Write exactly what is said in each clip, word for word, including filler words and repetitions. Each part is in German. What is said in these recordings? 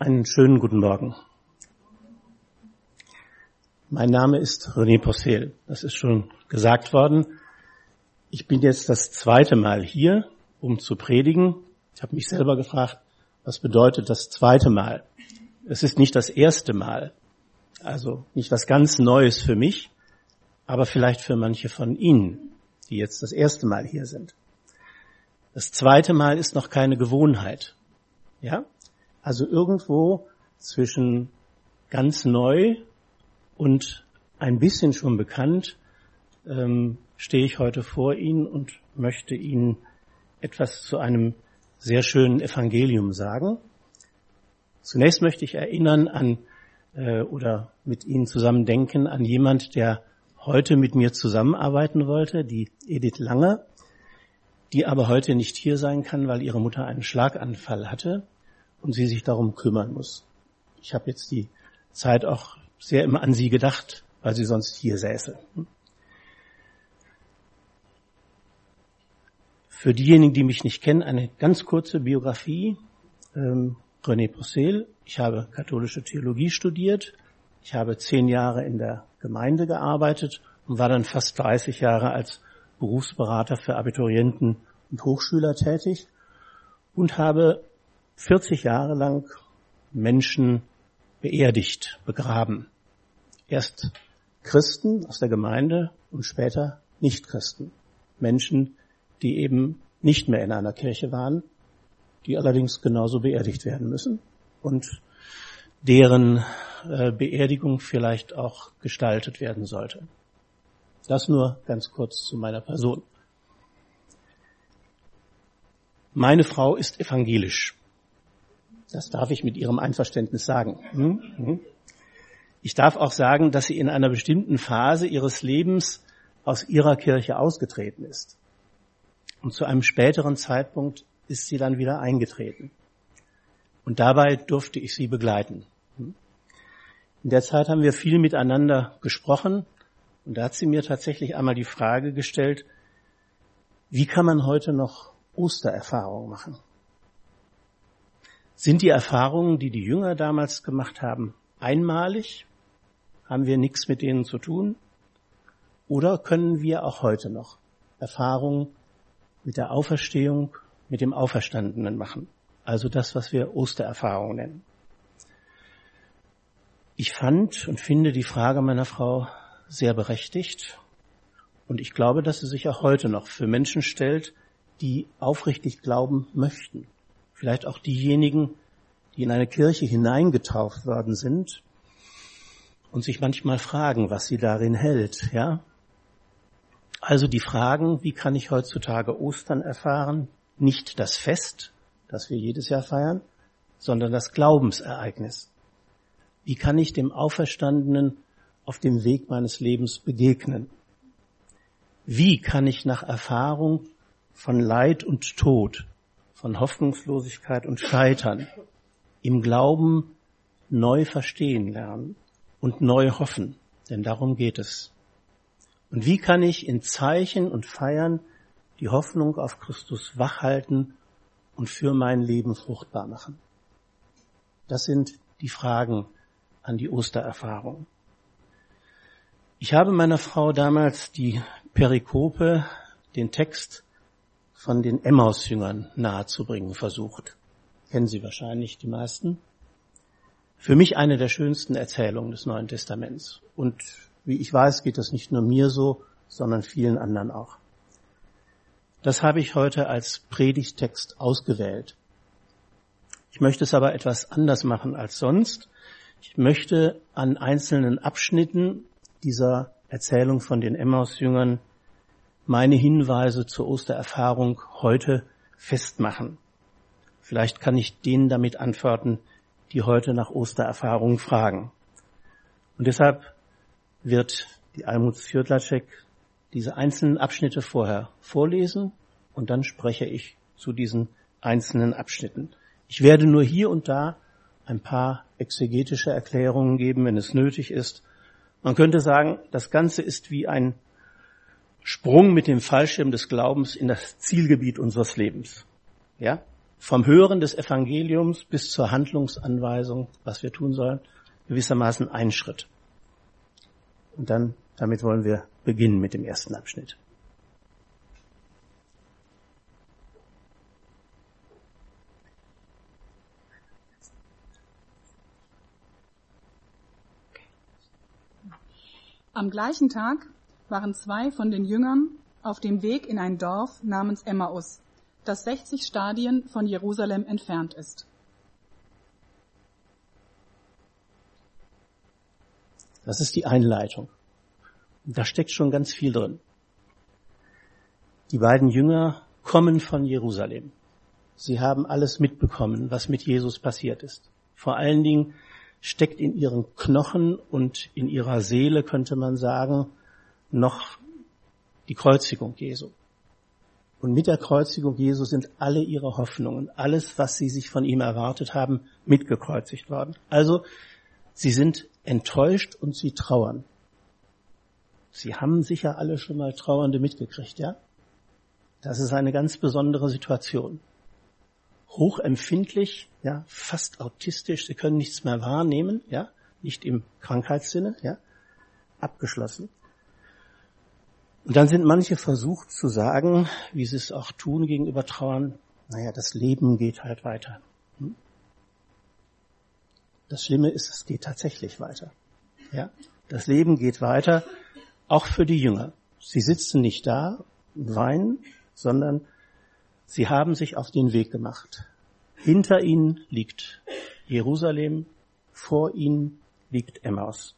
Einen schönen guten Morgen. Mein Name ist René Possehl. Das ist schon gesagt worden. Ich bin jetzt das zweite Mal hier, um zu predigen. Ich habe mich selber gefragt, was bedeutet das zweite Mal? Es ist nicht das erste Mal, also nicht was ganz Neues für mich, aber vielleicht für manche von Ihnen, die jetzt das erste Mal hier sind. Das zweite Mal ist noch keine Gewohnheit. Ja? Also irgendwo zwischen ganz neu und ein bisschen schon bekannt ähm, stehe ich heute vor Ihnen und möchte Ihnen etwas zu einem sehr schönen Evangelium sagen. Zunächst möchte ich erinnern an äh, oder mit Ihnen zusammen denken an jemand, der heute mit mir zusammenarbeiten wollte, die Edith Lange, die aber heute nicht hier sein kann, weil ihre Mutter einen Schlaganfall hatte und sie sich darum kümmern muss. Ich habe jetzt die Zeit auch sehr immer an sie gedacht, weil sie sonst hier säße. Für diejenigen, die mich nicht kennen, eine ganz kurze Biografie. Ähm, René Possehl. Ich habe katholische Theologie studiert. Ich habe zehn Jahre in der Gemeinde gearbeitet und war dann fast dreißig Jahre als Berufsberater für Abiturienten und Hochschüler tätig und habe vierzig Jahre lang Menschen beerdigt, begraben. Erst Christen aus der Gemeinde und später Nichtchristen. Menschen, die eben nicht mehr in einer Kirche waren, die allerdings genauso beerdigt werden müssen und deren äh, Beerdigung vielleicht auch gestaltet werden sollte. Das nur ganz kurz zu meiner Person. Meine Frau ist evangelisch. Das darf ich mit ihrem Einverständnis sagen. Hm? Hm? Ich darf auch sagen, dass sie in einer bestimmten Phase ihres Lebens aus ihrer Kirche ausgetreten ist. Und zu einem späteren Zeitpunkt ist sie dann wieder eingetreten. Und dabei durfte ich sie begleiten. In der Zeit haben wir viel miteinander gesprochen. Und da hat sie mir tatsächlich einmal die Frage gestellt, wie kann man heute noch Ostererfahrungen machen? Sind die Erfahrungen, die die Jünger damals gemacht haben, einmalig? Haben wir nichts mit denen zu tun? Oder können wir auch heute noch Erfahrungen mit der Auferstehung, mit dem Auferstandenen machen? Also das, was wir Ostererfahrung nennen. Ich fand und finde die Frage meiner Frau sehr berechtigt. Und ich glaube, dass sie sich auch heute noch für Menschen stellt, die aufrichtig glauben möchten. Vielleicht auch diejenigen, die in eine Kirche hineingetauft worden sind und sich manchmal fragen, was sie darin hält, ja? Also die Fragen, wie kann ich heutzutage Ostern erfahren? Nicht das Fest, das wir jedes Jahr feiern, sondern das Glaubensereignis. Wie kann ich dem Auferstandenen auf dem Weg meines Lebens begegnen? Wie kann ich nach Erfahrung von Leid und Tod, von Hoffnungslosigkeit und Scheitern im Glauben neu verstehen lernen und neu hoffen? Denn darum geht es. Und wie kann ich in Zeichen und Feiern die Hoffnung auf Christus wachhalten und für mein Leben fruchtbar machen? Das sind die Fragen an die Ostererfahrung. Ich habe meiner Frau damals die Perikope, den Text von den Emmaus-Jüngern nahezubringen versucht. Kennen Sie wahrscheinlich die meisten. Für mich eine der schönsten Erzählungen des Neuen Testaments. Und wie ich weiß, geht das nicht nur mir so, sondern vielen anderen auch. Das habe ich heute als Predigttext ausgewählt. Ich möchte es aber etwas anders machen als sonst. Ich möchte an einzelnen Abschnitten dieser Erzählung von den Emmaus-Jüngern meine Hinweise zur Ostererfahrung heute festmachen. Vielleicht kann ich denen damit antworten, die heute nach Ostererfahrungen fragen. Und deshalb wird die Almuth Sjödlaczek diese einzelnen Abschnitte vorher vorlesen und dann spreche ich zu diesen einzelnen Abschnitten. Ich werde nur hier und da ein paar exegetische Erklärungen geben, wenn es nötig ist. Man könnte sagen, das Ganze ist wie ein Sprung mit dem Fallschirm des Glaubens in das Zielgebiet unseres Lebens. Ja? vom Hören des Evangeliums bis zur Handlungsanweisung, was wir tun sollen, gewissermaßen ein Schritt. Und dann, damit wollen wir beginnen mit dem ersten Abschnitt. Am gleichen Tag waren zwei von den Jüngern auf dem Weg in ein Dorf namens Emmaus, das sechzig Stadien von Jerusalem entfernt ist. Das ist die Einleitung. Da steckt schon ganz viel drin. Die beiden Jünger kommen von Jerusalem. Sie haben alles mitbekommen, was mit Jesus passiert ist. Vor allen Dingen steckt in ihren Knochen und in ihrer Seele, könnte man sagen, noch die Kreuzigung Jesu. Und mit der Kreuzigung Jesu sind alle ihre Hoffnungen, alles, was sie sich von ihm erwartet haben, mitgekreuzigt worden. Also, sie sind enttäuscht und sie trauern. Sie haben sicher alle schon mal Trauernde mitgekriegt, ja? Das ist eine ganz besondere Situation. Hochempfindlich, ja, fast autistisch, sie können nichts mehr wahrnehmen, ja, nicht im Krankheitssinne, ja, abgeschlossen. Und dann sind manche versucht zu sagen, wie sie es auch tun gegenüber Trauern, naja, das Leben geht halt weiter. Hm? Das Schlimme ist, es geht tatsächlich weiter. Ja, das Leben geht weiter, auch für die Jünger. Sie sitzen nicht da und weinen, sondern sie haben sich auf den Weg gemacht. Hinter ihnen liegt Jerusalem, vor ihnen liegt Emmaus.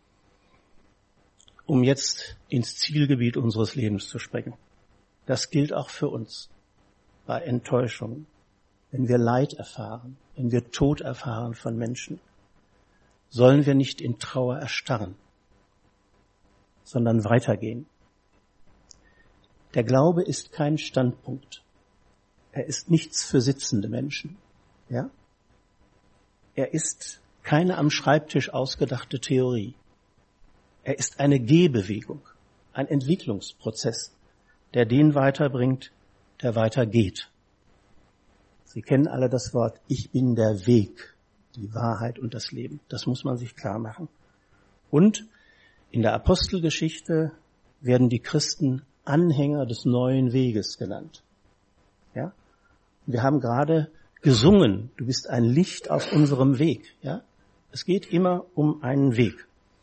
Um jetzt ins Zielgebiet unseres Lebens zu springen. Das gilt auch für uns bei Enttäuschungen, wenn wir Leid erfahren, wenn wir Tod erfahren von Menschen, sollen wir nicht in Trauer erstarren, sondern weitergehen. Der Glaube ist kein Standpunkt. Er ist nichts für sitzende Menschen. Ja? Er ist keine am Schreibtisch ausgedachte Theorie. Er ist eine Gehbewegung, ein Entwicklungsprozess, der den weiterbringt, der weitergeht. Sie kennen alle das Wort, ich bin der Weg, die Wahrheit und das Leben. Das muss man sich klar machen. Und in der Apostelgeschichte werden die Christen Anhänger des neuen Weges genannt. Ja? Wir haben gerade gesungen, du bist ein Licht auf unserem Weg. Ja? Es geht immer um einen Weg.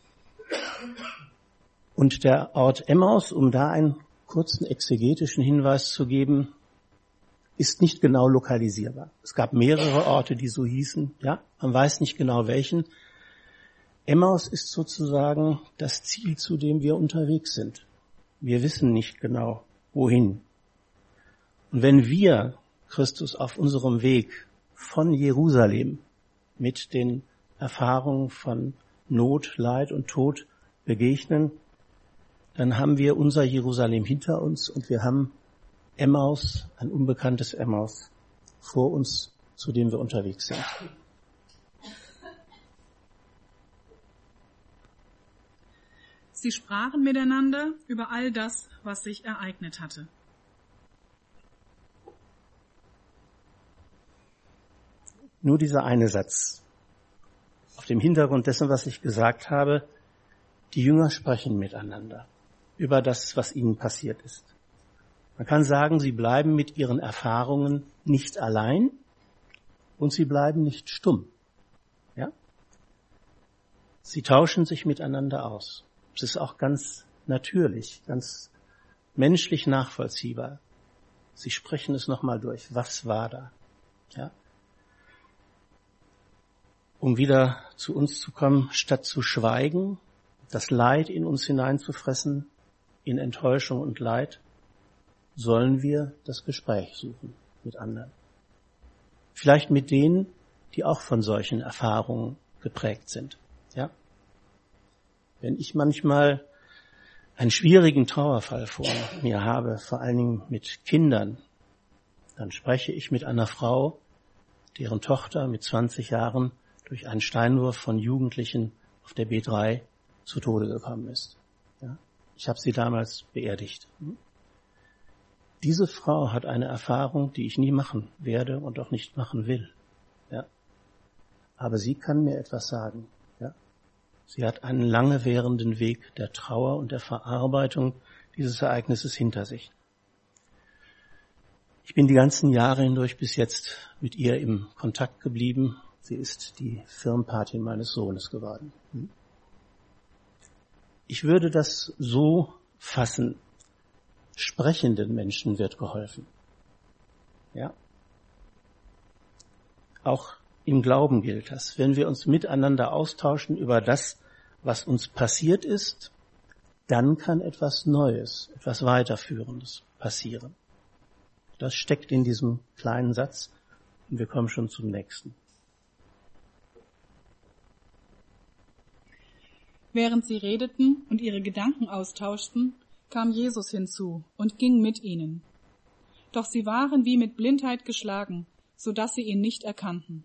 Und der Ort Emmaus, um da einen kurzen exegetischen Hinweis zu geben, ist nicht genau lokalisierbar. Es gab mehrere Orte, die so hießen. Ja, man weiß nicht genau welchen. Emmaus ist sozusagen das Ziel, zu dem wir unterwegs sind. Wir wissen nicht genau, wohin. Und wenn wir Christus auf unserem Weg von Jerusalem mit den Erfahrungen von Not, Leid und Tod begegnen, dann haben wir unser Jerusalem hinter uns und wir haben Emmaus, ein unbekanntes Emmaus, vor uns, zu dem wir unterwegs sind. Sie sprachen miteinander über all das, was sich ereignet hatte. Nur dieser eine Satz. Auf dem Hintergrund dessen, was ich gesagt habe, die Jünger sprechen miteinander über das, was ihnen passiert ist. Man kann sagen, sie bleiben mit ihren Erfahrungen nicht allein und sie bleiben nicht stumm. Ja? Sie tauschen sich miteinander aus. Es ist auch ganz natürlich, ganz menschlich nachvollziehbar. Sie sprechen es nochmal durch. Was war da? Ja? Um wieder zu uns zu kommen, statt zu schweigen, das Leid in uns hineinzufressen, in Enttäuschung und Leid, sollen wir das Gespräch suchen mit anderen. Vielleicht mit denen, die auch von solchen Erfahrungen geprägt sind. Ja? Wenn ich manchmal einen schwierigen Trauerfall vor mir habe, vor allen Dingen mit Kindern, dann spreche ich mit einer Frau, deren Tochter mit zwanzig Jahren durch einen Steinwurf von Jugendlichen auf der B drei zu Tode gekommen ist. Ja? Ich habe sie damals beerdigt. Diese Frau hat eine Erfahrung, die ich nie machen werde und auch nicht machen will. Ja. Aber sie kann mir etwas sagen. Ja. Sie hat einen lange währenden Weg der Trauer und der Verarbeitung dieses Ereignisses hinter sich. Ich bin die ganzen Jahre hindurch bis jetzt mit ihr im Kontakt geblieben. Sie ist die Firmenpatin meines Sohnes geworden. Ich würde das so fassen. Sprechenden Menschen wird geholfen. Ja. Auch im Glauben gilt das. Wenn wir uns miteinander austauschen über das, was uns passiert ist, dann kann etwas Neues, etwas Weiterführendes passieren. Das steckt in diesem kleinen Satz und wir kommen schon zum nächsten. Während sie redeten und ihre Gedanken austauschten, kam Jesus hinzu und ging mit ihnen. Doch sie waren wie mit Blindheit geschlagen, so dass sie ihn nicht erkannten.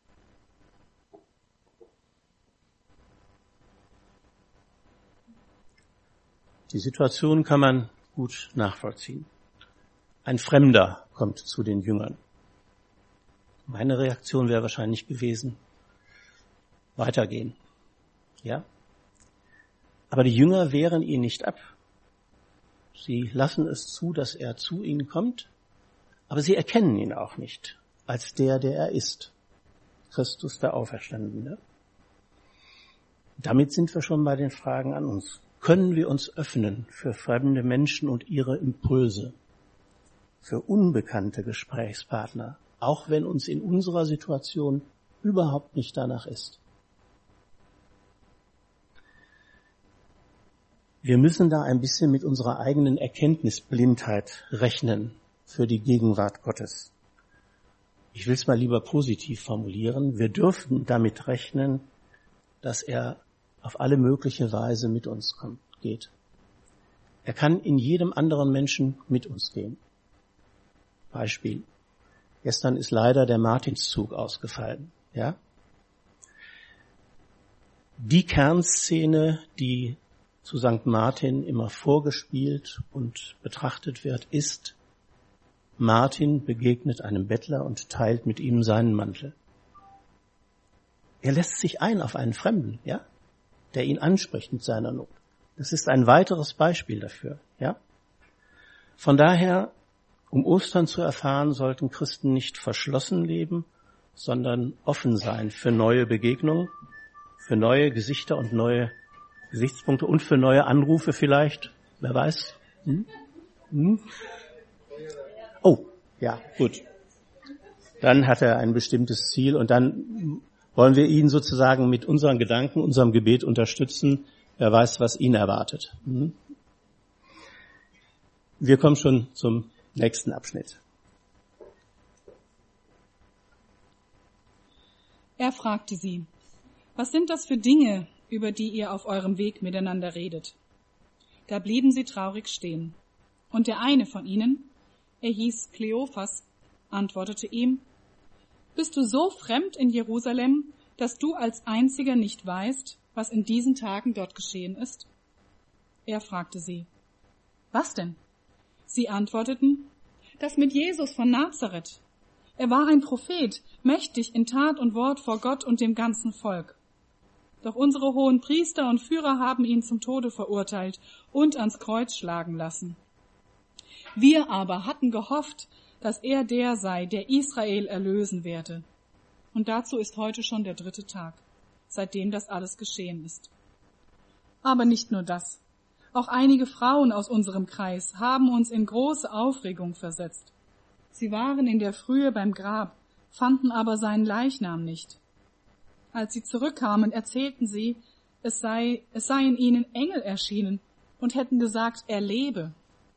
Die Situation kann man gut nachvollziehen. Ein Fremder kommt zu den Jüngern. Meine Reaktion wäre wahrscheinlich gewesen, weitergehen. Ja? Aber die Jünger wehren ihn nicht ab. Sie lassen es zu, dass er zu ihnen kommt, aber sie erkennen ihn auch nicht als der, der er ist. Christus, der Auferstandene. Damit sind wir schon bei den Fragen an uns. Können wir uns öffnen für fremde Menschen und ihre Impulse, für unbekannte Gesprächspartner, auch wenn uns in unserer Situation überhaupt nicht danach ist? Wir müssen da ein bisschen mit unserer eigenen Erkenntnisblindheit rechnen für die Gegenwart Gottes. Ich will es mal lieber positiv formulieren. Wir dürfen damit rechnen, dass er auf alle mögliche Weise mit uns kommt, geht. Er kann in jedem anderen Menschen mit uns gehen. Beispiel. Gestern ist leider der Martinszug ausgefallen. Ja? Die Kernszene, die zu Sankt Martin immer vorgespielt und betrachtet wird, ist: Martin begegnet einem Bettler und teilt mit ihm seinen Mantel. Er lässt sich ein auf einen Fremden, ja, der ihn anspricht mit seiner Not. Das ist ein weiteres Beispiel dafür, ja. Von daher, um Ostern zu erfahren, sollten Christen nicht verschlossen leben, sondern offen sein für neue Begegnungen, für neue Gesichter und neue Gesichtspunkte und für neue Anrufe vielleicht. Wer weiß? Hm? Hm? Oh, ja, gut. Dann hat er ein bestimmtes Ziel und dann wollen wir ihn sozusagen mit unseren Gedanken, unserem Gebet unterstützen. Wer weiß, was ihn erwartet. Hm? Wir kommen schon zum nächsten Abschnitt. Er fragte sie: Was sind das für Dinge, über die ihr auf eurem Weg miteinander redet? Da blieben sie traurig stehen. Und der eine von ihnen, er hieß Kleophas, antwortete ihm: Bist du so fremd in Jerusalem, dass du als einziger nicht weißt, was in diesen Tagen dort geschehen ist? Er fragte sie: Was denn? Sie antworteten: Das mit Jesus von Nazareth. Er war ein Prophet, mächtig in Tat und Wort vor Gott und dem ganzen Volk. Doch unsere hohen Priester und Führer haben ihn zum Tode verurteilt und ans Kreuz schlagen lassen. Wir aber hatten gehofft, dass er der sei, der Israel erlösen werde. Und dazu ist heute schon der dritte Tag, seitdem das alles geschehen ist. Aber nicht nur das. Auch einige Frauen aus unserem Kreis haben uns in große Aufregung versetzt. Sie waren in der Frühe beim Grab, fanden aber seinen Leichnam nicht. Als sie zurückkamen, erzählten sie, es sei, es seien ihnen Engel erschienen und hätten gesagt, er lebe.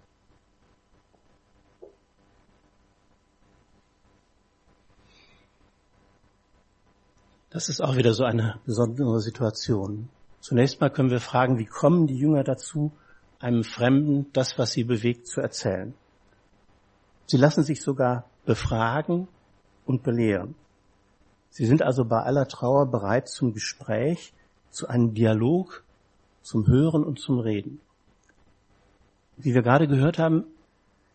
Das ist auch wieder so eine besondere Situation. Zunächst mal können wir fragen, wie kommen die Jünger dazu, einem Fremden das, was sie bewegt, zu erzählen? Sie lassen sich sogar befragen und belehren. Sie sind also bei aller Trauer bereit zum Gespräch, zu einem Dialog, zum Hören und zum Reden. Wie wir gerade gehört haben,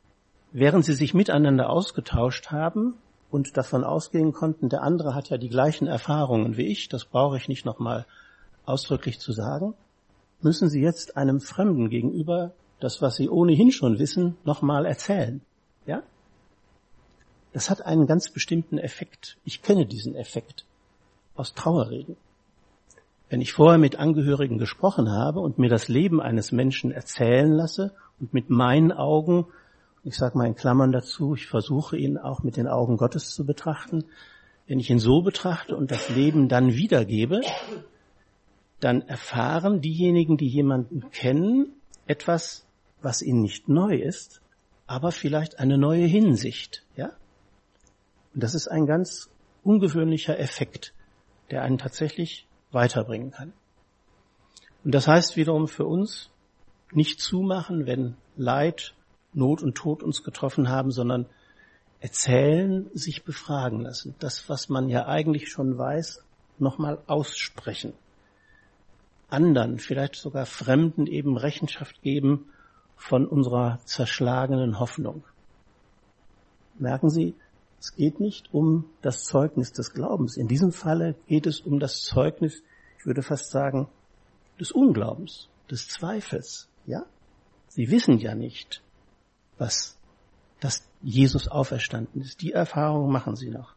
während sie sich miteinander ausgetauscht haben und davon ausgehen konnten, der andere hat ja die gleichen Erfahrungen wie ich, das brauche ich nicht nochmal ausdrücklich zu sagen, müssen sie jetzt einem Fremden gegenüber das, was sie ohnehin schon wissen, nochmal erzählen. Ja? Das hat einen ganz bestimmten Effekt. Ich kenne diesen Effekt aus Trauerreden. Wenn ich vorher mit Angehörigen gesprochen habe und mir das Leben eines Menschen erzählen lasse und mit meinen Augen, ich sage mal in Klammern dazu, ich versuche ihn auch mit den Augen Gottes zu betrachten, wenn ich ihn so betrachte und das Leben dann wiedergebe, dann erfahren diejenigen, die jemanden kennen, etwas, was ihnen nicht neu ist, aber vielleicht eine neue Hinsicht. Ja? Und das ist ein ganz ungewöhnlicher Effekt, der einen tatsächlich weiterbringen kann. Und das heißt wiederum für uns, nicht zumachen, wenn Leid, Not und Tod uns getroffen haben, sondern erzählen, sich befragen lassen. Das, was man ja eigentlich schon weiß, nochmal aussprechen. Anderen, vielleicht sogar Fremden eben Rechenschaft geben von unserer zerschlagenen Hoffnung. Merken Sie, es geht nicht um das Zeugnis des Glaubens. In diesem Falle geht es um das Zeugnis, ich würde fast sagen, des Unglaubens, des Zweifels. Ja? Sie wissen ja nicht, was, dass Jesus auferstanden ist. Die Erfahrung machen Sie noch.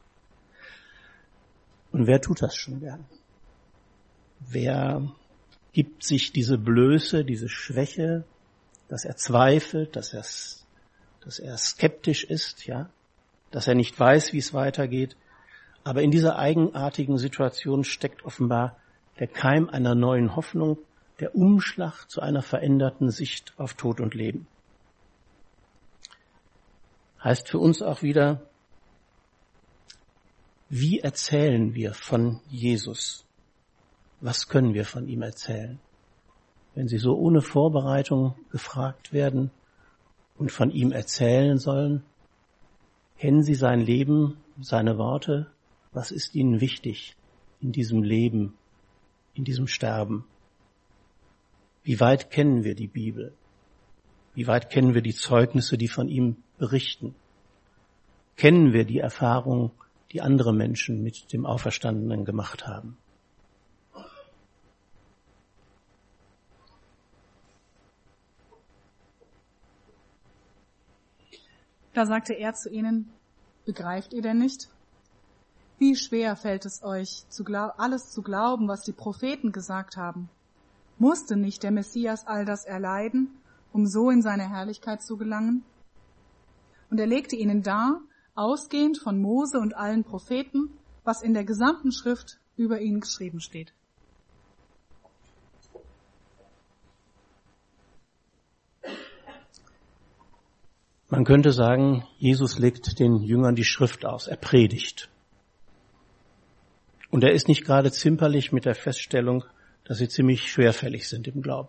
Und wer tut das schon gern? Wer gibt sich diese Blöße, diese Schwäche, dass er zweifelt, dass er, dass er skeptisch ist, ja? Dass er nicht weiß, wie es weitergeht. Aber in dieser eigenartigen Situation steckt offenbar der Keim einer neuen Hoffnung, der Umschlag zu einer veränderten Sicht auf Tod und Leben. Heißt für uns auch wieder, wie erzählen wir von Jesus? Was können wir von ihm erzählen? Wenn Sie so ohne Vorbereitung gefragt werden und von ihm erzählen sollen, kennen Sie sein Leben, seine Worte? Was ist Ihnen wichtig in diesem Leben, in diesem Sterben? Wie weit kennen wir die Bibel? Wie weit kennen wir die Zeugnisse, die von ihm berichten? Kennen wir die Erfahrung, die andere Menschen mit dem Auferstandenen gemacht haben? Da sagte er zu ihnen, begreift ihr denn nicht? Wie schwer fällt es euch, zu glaub- alles zu glauben, was die Propheten gesagt haben? Musste nicht der Messias all das erleiden, um so in seine Herrlichkeit zu gelangen? Und er legte ihnen dar, ausgehend von Mose und allen Propheten, was in der gesamten Schrift über ihn geschrieben steht. Man könnte sagen, Jesus legt den Jüngern die Schrift aus, er predigt. Und er ist nicht gerade zimperlich mit der Feststellung, dass sie ziemlich schwerfällig sind im Glauben.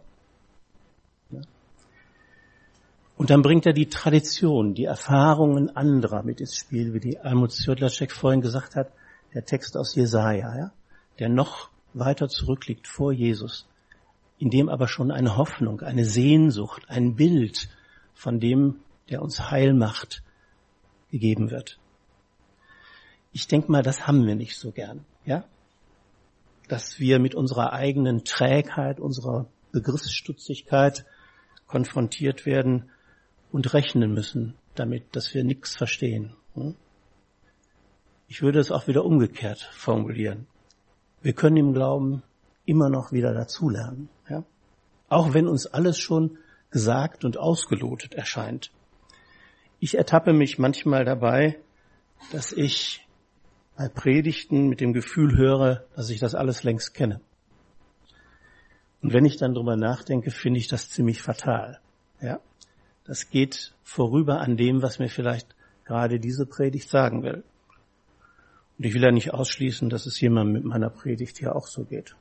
Und dann bringt er die Tradition, die Erfahrungen anderer mit ins Spiel, wie die Almut Sjödlacek vorhin gesagt hat, der Text aus Jesaja, ja, der noch weiter zurückliegt vor Jesus, in dem aber schon eine Hoffnung, eine Sehnsucht, ein Bild von dem, der uns heil macht, gegeben wird. Ich denke mal, das haben wir nicht so gern, ja? Dass wir mit unserer eigenen Trägheit, unserer Begriffsstutzigkeit konfrontiert werden und rechnen müssen damit, dass wir nichts verstehen. Ich würde es auch wieder umgekehrt formulieren. Wir können im Glauben immer noch wieder dazulernen, ja? Auch wenn uns alles schon gesagt und ausgelotet erscheint. Ich ertappe mich manchmal dabei, dass ich bei Predigten mit dem Gefühl höre, dass ich das alles längst kenne. Und wenn ich dann drüber nachdenke, finde ich das ziemlich fatal. Ja, das geht vorüber an dem, was mir vielleicht gerade diese Predigt sagen will. Und ich will ja nicht ausschließen, dass es jemandem mit meiner Predigt hier auch so geht.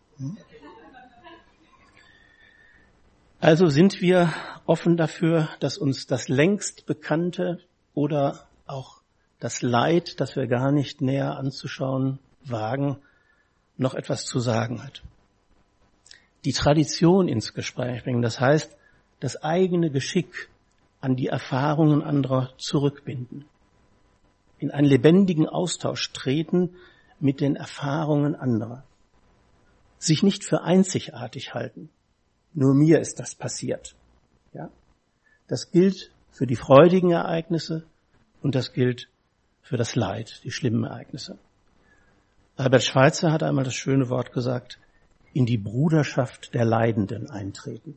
Also sind wir offen dafür, dass uns das längst Bekannte oder auch das Leid, das wir gar nicht näher anzuschauen wagen, noch etwas zu sagen hat. Die Tradition ins Gespräch bringen, das heißt, das eigene Geschick an die Erfahrungen anderer zurückbinden, in einen lebendigen Austausch treten mit den Erfahrungen anderer, sich nicht für einzigartig halten. Nur mir ist das passiert. Ja? Das gilt für die freudigen Ereignisse und das gilt für das Leid, die schlimmen Ereignisse. Albert Schweitzer hat einmal das schöne Wort gesagt, in die Bruderschaft der Leidenden eintreten.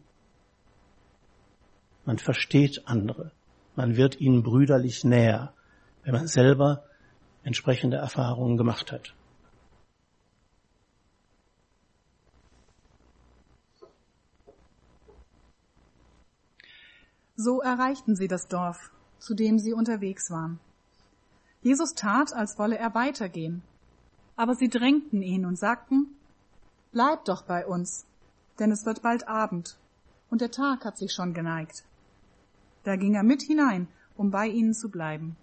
Man versteht andere, man wird ihnen brüderlich näher, wenn man selber entsprechende Erfahrungen gemacht hat. So erreichten sie das Dorf, zu dem sie unterwegs waren. Jesus tat, als wolle er weitergehen, aber sie drängten ihn und sagten, bleib doch bei uns, denn es wird bald Abend und der Tag hat sich schon geneigt. Da ging er mit hinein, um bei ihnen zu bleiben.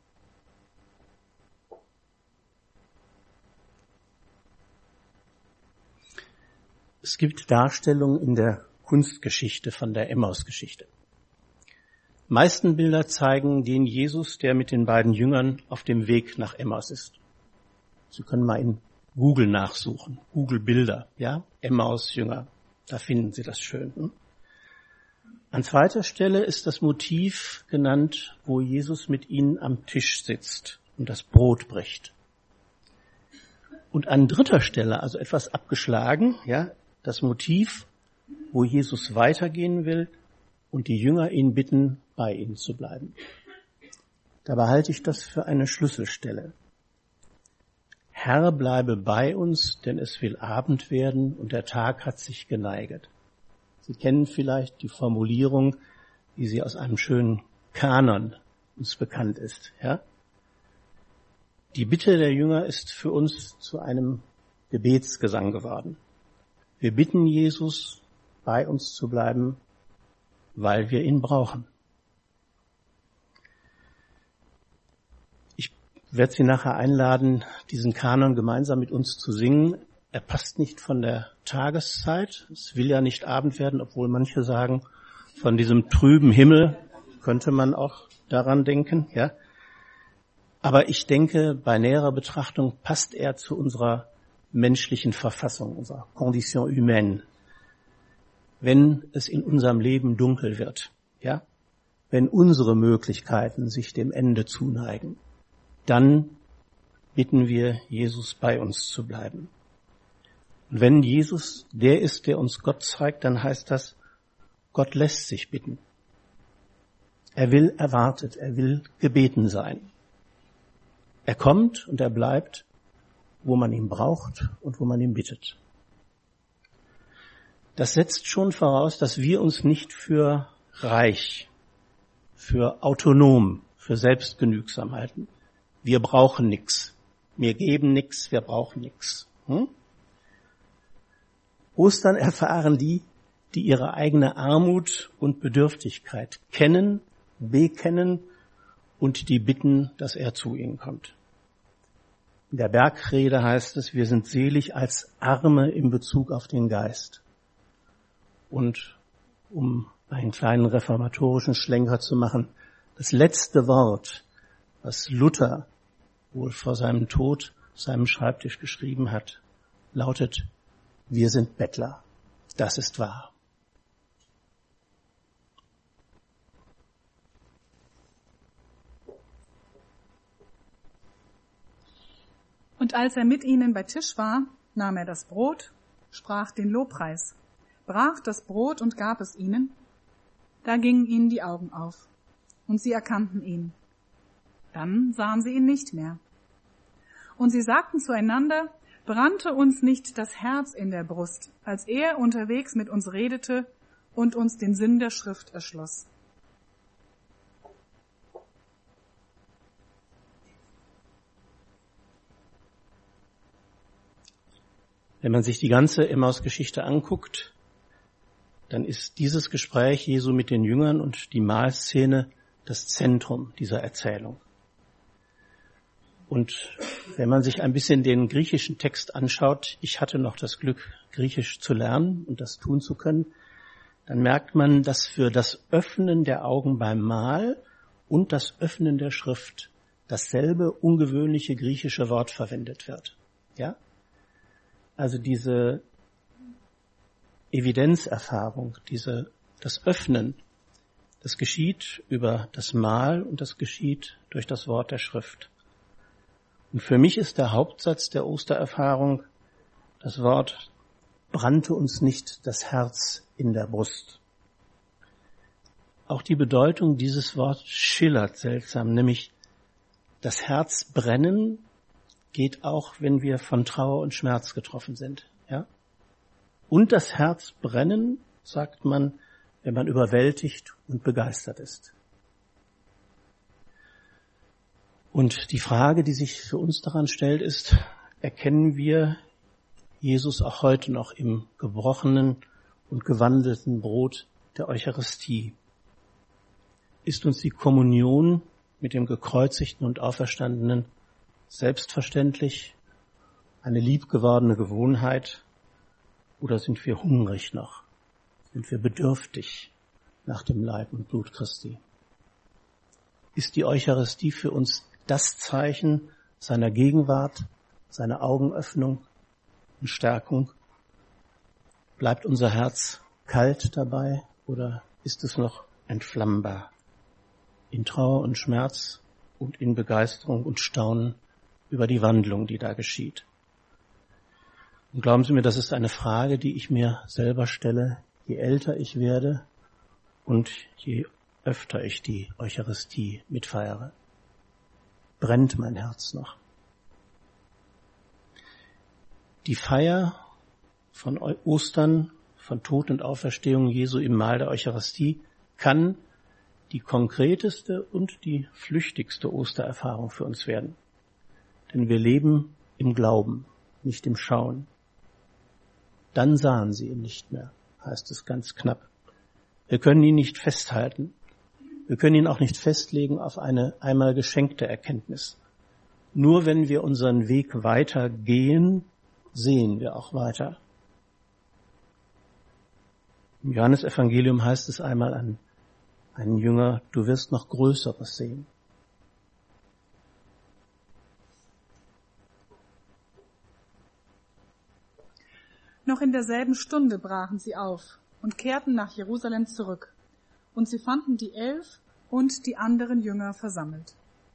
Es gibt Darstellungen in der Kunstgeschichte von der Emmaus-Geschichte. Die meisten Bilder zeigen den Jesus, der mit den beiden Jüngern auf dem Weg nach Emmaus ist. Sie können mal in Google nachsuchen, Google Bilder, ja, Emmaus Jünger, da finden Sie das schön. Hm? An zweiter Stelle ist das Motiv genannt, wo Jesus mit ihnen am Tisch sitzt und das Brot bricht. Und an dritter Stelle, also etwas abgeschlagen, ja, das Motiv, wo Jesus weitergehen will und die Jünger ihn bitten, bei ihm zu bleiben. Dabei halte ich das für eine Schlüsselstelle. Herr, bleibe bei uns, denn es will Abend werden und der Tag hat sich geneiget. Sie kennen vielleicht die Formulierung, wie sie aus einem schönen Kanon uns bekannt ist. Ja? Die Bitte der Jünger ist für uns zu einem Gebetsgesang geworden. Wir bitten Jesus, bei uns zu bleiben, weil wir ihn brauchen. Ich werde Sie nachher einladen, diesen Kanon gemeinsam mit uns zu singen. Er passt nicht von der Tageszeit. Es will ja nicht Abend werden, obwohl manche sagen, von diesem trüben Himmel könnte man auch daran denken. Ja. Aber ich denke, bei näherer Betrachtung passt er zu unserer menschlichen Verfassung, unserer Condition humaine. Wenn es in unserem Leben dunkel wird, ja, wenn unsere Möglichkeiten sich dem Ende zuneigen, dann bitten wir Jesus, bei uns zu bleiben. Und wenn Jesus der ist, der uns Gott zeigt, dann heißt das, Gott lässt sich bitten. Er will erwartet, er will gebeten sein. Er kommt und er bleibt, wo man ihn braucht und wo man ihn bittet. Das setzt schon voraus, dass wir uns nicht für reich, für autonom, für selbstgenügsam halten. Wir brauchen nichts. Wir geben nichts, wir brauchen nichts. Hm? Ostern erfahren die, die ihre eigene Armut und Bedürftigkeit kennen, bekennen und die bitten, dass er zu ihnen kommt. In der Bergrede heißt es, wir sind selig als Arme in Bezug auf den Geist. Und um einen kleinen reformatorischen Schlenker zu machen, das letzte Wort, was Luther wohl vor seinem Tod auf seinem Schreibtisch geschrieben hat, lautet, wir sind Bettler. Das ist wahr. Und als er mit ihnen bei Tisch war, nahm er das Brot, sprach den Lobpreis, brach das Brot und gab es ihnen. Da gingen ihnen die Augen auf, und sie erkannten ihn. Dann sahen sie ihn nicht mehr. Und sie sagten zueinander, brannte uns nicht das Herz in der Brust, als er unterwegs mit uns redete und uns den Sinn der Schrift erschloss. Wenn man sich die ganze Emmaus-Geschichte anguckt, dann ist dieses Gespräch Jesu mit den Jüngern und die Mahlszene das Zentrum dieser Erzählung. Und wenn man sich ein bisschen den griechischen Text anschaut, ich hatte noch das Glück, Griechisch zu lernen und das tun zu können, dann merkt man, dass für das Öffnen der Augen beim Mahl und das Öffnen der Schrift dasselbe ungewöhnliche griechische Wort verwendet wird. Ja? Also diese Evidenzerfahrung, diese, das Öffnen, das geschieht über das Mahl und das geschieht durch das Wort der Schrift. Und für mich ist der Hauptsatz der Ostererfahrung das Wort: brannte uns nicht das Herz in der Brust. Auch die Bedeutung dieses Wortes schillert seltsam, nämlich das Herz brennen geht auch, wenn wir von Trauer und Schmerz getroffen sind. Ja? Und das Herz brennen, sagt man, wenn man überwältigt und begeistert ist. Und die Frage, die sich für uns daran stellt, ist, erkennen wir Jesus auch heute noch im gebrochenen und gewandelten Brot der Eucharistie? Ist uns die Kommunion mit dem Gekreuzigten und Auferstandenen selbstverständlich, eine liebgewordene Gewohnheit, oder sind wir hungrig noch? Sind wir bedürftig nach dem Leib und Blut Christi? Ist die Eucharistie für uns das Zeichen seiner Gegenwart, seiner Augenöffnung und Stärkung? Bleibt unser Herz kalt dabei oder ist es noch entflammbar? In Trauer und Schmerz und in Begeisterung und Staunen über die Wandlung, die da geschieht. Und glauben Sie mir, das ist eine Frage, die ich mir selber stelle, je älter ich werde und je öfter ich die Eucharistie mitfeiere. Brennt mein Herz noch? Die Feier von Ostern, von Tod und Auferstehung Jesu im Mahl der Eucharistie kann die konkreteste und die flüchtigste Ostererfahrung für uns werden. Denn wir leben im Glauben, nicht im Schauen. Dann sahen sie ihn nicht mehr, heißt es ganz knapp. Wir können ihn nicht festhalten. Wir können ihn auch nicht festlegen auf eine einmal geschenkte Erkenntnis. Nur wenn wir unseren Weg weiter gehen, sehen wir auch weiter. Im Johannesevangelium heißt es einmal an einen Jünger: Du wirst noch Größeres sehen. Noch in derselben Stunde brachen sie auf und kehrten nach Jerusalem zurück. Und sie fanden die Elf und die anderen Jünger versammelt.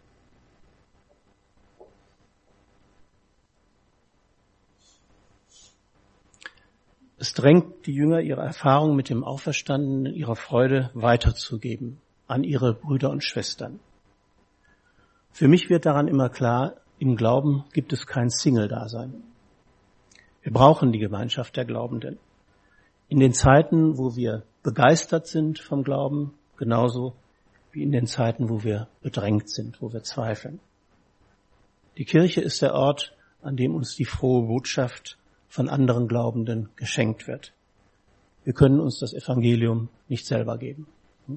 Es drängt die Jünger, ihre Erfahrung mit dem Auferstandenen, ihre Freude weiterzugeben an ihre Brüder und Schwestern. Für mich wird daran immer klar, im Glauben gibt es kein Single-Dasein. Wir brauchen die Gemeinschaft der Glaubenden. In den Zeiten, wo wir begeistert sind vom Glauben, genauso wie in den Zeiten, wo wir bedrängt sind, wo wir zweifeln. Die Kirche ist der Ort, an dem uns die frohe Botschaft von anderen Glaubenden geschenkt wird. Wir können uns das Evangelium nicht selber geben.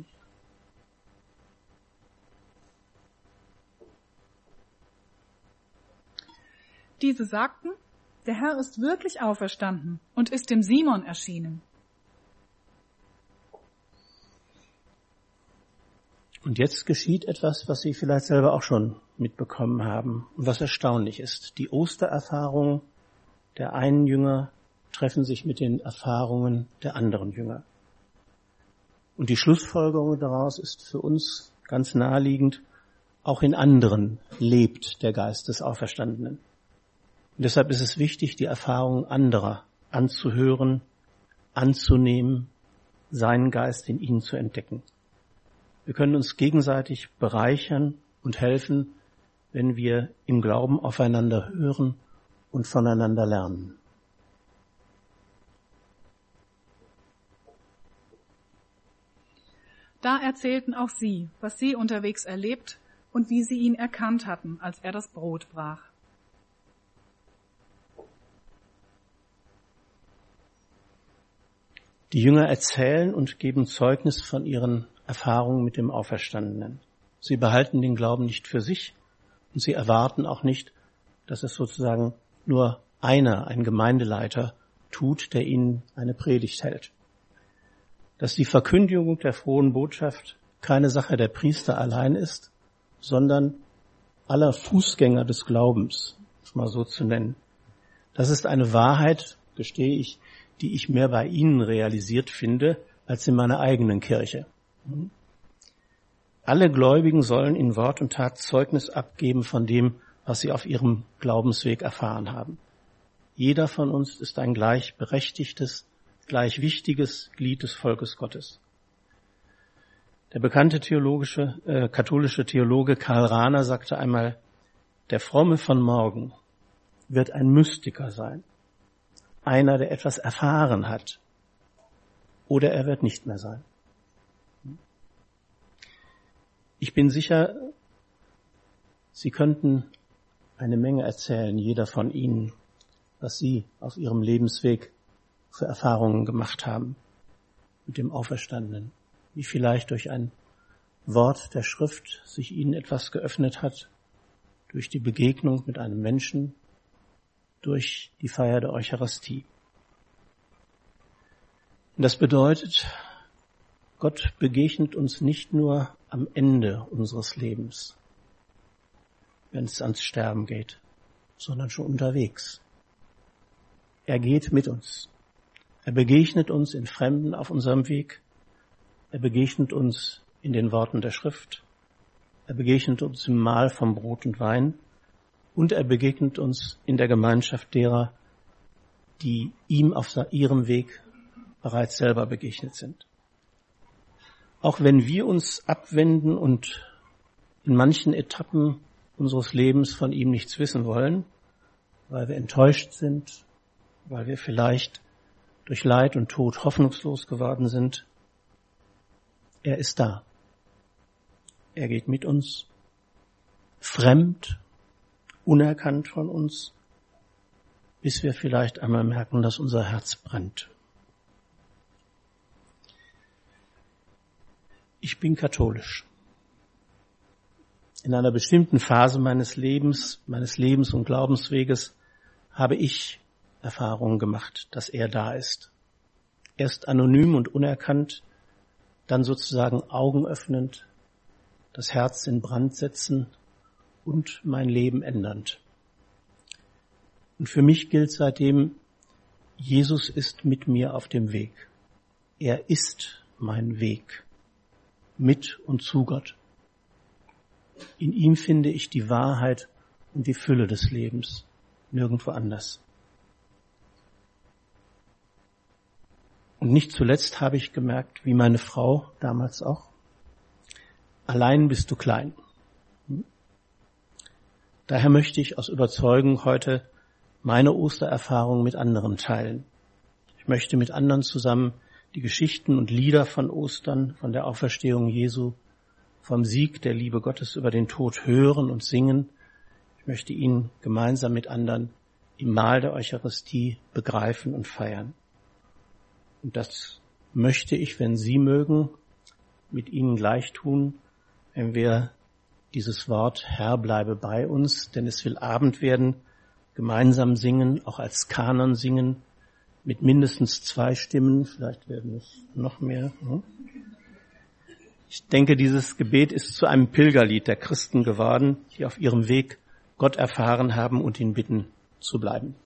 Diese sagten: Der Herr ist wirklich auferstanden und ist dem Simon erschienen. Und jetzt geschieht etwas, was Sie vielleicht selber auch schon mitbekommen haben und was erstaunlich ist. Die Ostererfahrungen der einen Jünger treffen sich mit den Erfahrungen der anderen Jünger. Und die Schlussfolgerung daraus ist für uns ganz naheliegend: Auch in anderen lebt der Geist des Auferstandenen. Und deshalb ist es wichtig, die Erfahrungen anderer anzuhören, anzunehmen, seinen Geist in ihnen zu entdecken. Wir können uns gegenseitig bereichern und helfen, wenn wir im Glauben aufeinander hören und voneinander lernen. Da erzählten auch sie, was sie unterwegs erlebt und wie sie ihn erkannt hatten, als er das Brot brach. Die Jünger erzählen und geben Zeugnis von ihren Erfahrungen mit dem Auferstandenen. Sie behalten den Glauben nicht für sich und sie erwarten auch nicht, dass es sozusagen nur einer, ein Gemeindeleiter, tut, der ihnen eine Predigt hält. dass die Verkündigung der frohen Botschaft keine Sache der Priester allein ist, sondern aller Fußgänger des Glaubens, das mal so zu nennen. Das ist eine Wahrheit, gestehe ich, die ich mehr bei Ihnen realisiert finde, als in meiner eigenen Kirche. Alle Gläubigen sollen in Wort und Tat Zeugnis abgeben von dem, was sie auf ihrem Glaubensweg erfahren haben. Jeder von uns ist ein gleich berechtigtes, gleich wichtiges Glied des Volkes Gottes. Der bekannte theologische, äh, katholische Theologe Karl Rahner sagte einmal, der Fromme von morgen wird ein Mystiker sein, einer, der etwas erfahren hat, oder er wird nicht mehr sein. Ich bin sicher, Sie könnten eine Menge erzählen, jeder von Ihnen, was Sie auf Ihrem Lebensweg für Erfahrungen gemacht haben mit dem Auferstandenen, wie vielleicht durch ein Wort der Schrift sich Ihnen etwas geöffnet hat, durch die Begegnung mit einem Menschen, durch die Feier der Eucharistie. Und das bedeutet, Gott begegnet uns nicht nur am Ende unseres Lebens, wenn es ans Sterben geht, sondern schon unterwegs. Er geht mit uns. Er begegnet uns in Fremden auf unserem Weg. Er begegnet uns in den Worten der Schrift. Er begegnet uns im Mahl vom Brot und Wein. Und er begegnet uns in der Gemeinschaft derer, die ihm auf ihrem Weg bereits selber begegnet sind. Auch wenn wir uns abwenden und in manchen Etappen unseres Lebens von ihm nichts wissen wollen, weil wir enttäuscht sind, weil wir vielleicht durch Leid und Tod hoffnungslos geworden sind, er ist da. Er geht mit uns, fremd, unerkannt von uns, bis wir vielleicht einmal merken, dass unser Herz brennt. Ich bin katholisch. In einer bestimmten Phase meines Lebens, meines Lebens und Glaubensweges habe ich Erfahrungen gemacht, dass er da ist. Erst anonym und unerkannt, dann sozusagen augenöffnend, das Herz in Brand setzen und mein Leben ändernd. Und für mich gilt seitdem, Jesus ist mit mir auf dem Weg. Er ist mein Weg, mit und zu Gott. In ihm finde ich die Wahrheit und die Fülle des Lebens, nirgendwo anders. Und nicht zuletzt habe ich gemerkt, wie meine Frau damals auch, allein bist du klein. Daher möchte ich aus Überzeugung heute meine Ostererfahrung mit anderen teilen. Ich möchte mit anderen zusammen die Geschichten und Lieder von Ostern, von der Auferstehung Jesu, vom Sieg der Liebe Gottes über den Tod hören und singen. Ich möchte ihn gemeinsam mit anderen im Mahl der Eucharistie begreifen und feiern. Und das möchte ich, wenn Sie mögen, mit Ihnen gleich tun, wenn wir dieses Wort Herr bleibe bei uns, denn es will Abend werden, gemeinsam singen, auch als Kanon singen, mit mindestens zwei Stimmen, vielleicht werden es noch mehr. Ich denke, dieses Gebet ist zu einem Pilgerlied der Christen geworden, die auf ihrem Weg Gott erfahren haben und ihn bitten zu bleiben.